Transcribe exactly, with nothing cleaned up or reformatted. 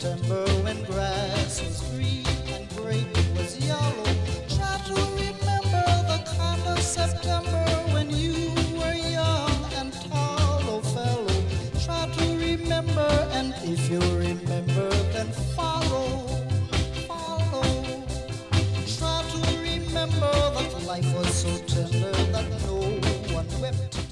September when grass was green and grape was yellow. Try to remember the kind of September when you were young and tall, oh fellow. Try to remember, and if you remember, then follow, follow. Try to remember that life was so tender that no one wept.